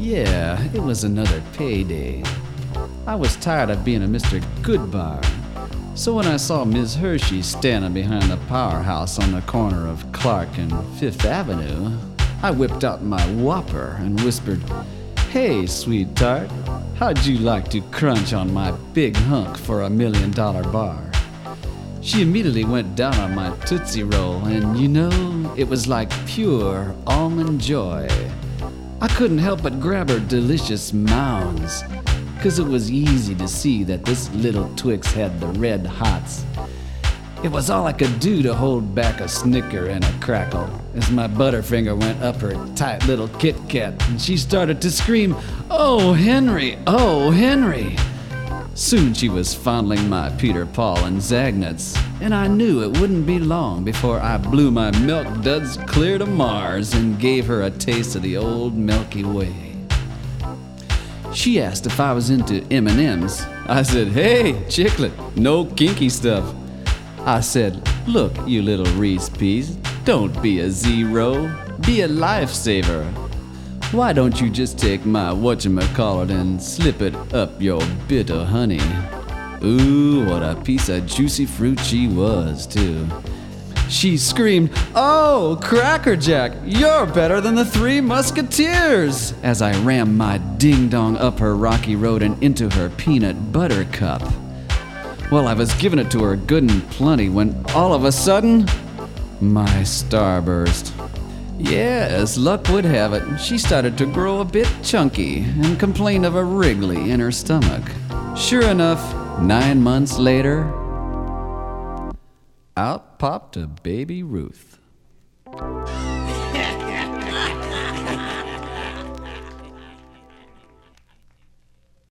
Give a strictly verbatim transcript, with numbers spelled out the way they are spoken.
Yeah, it was another payday. I was tired of being a Mister Goodbar. So when I saw Miz Hershey standing behind the powerhouse on the corner of Clark and Fifth Avenue, I whipped out my whopper and whispered, "Hey, sweetheart, how'd you like to crunch on my big hunk for a million dollar bar?" She immediately went down on my Tootsie Roll, and you know, it was like pure almond joy. I couldn't help but grab her delicious mounds, 'cause it was easy to see that this little Twix had the red hots. It was all I could do to hold back a snicker and a crackle as my Butterfinger went up her tight little Kit Kat and she started to scream, "Oh, Henry! Oh, Henry!" Soon she was fondling my Peter, Paul, and Zagnuts, and I knew it wouldn't be long before I blew my milk duds clear to Mars and gave her a taste of the old Milky Way. She asked if I was into M and M's. I said, "Hey, chiclet, no kinky stuff." I said, "Look, you little Reese Peas, don't be a zero, be a lifesaver. Why don't you just take my whatchamacallit and slip it up your bit of honey?" Ooh, what a piece of juicy fruit she was, too. She screamed, "Oh, Cracker Jack, you're better than the Three Musketeers," as I rammed my ding-dong up her rocky road and into her peanut butter cup. Well, I was giving it to her good and plenty when all of a sudden, my starburst. Yes, luck would have it, she started to grow a bit chunky and complained of a wriggly in her stomach. Sure enough, nine months later, out popped a baby Ruth.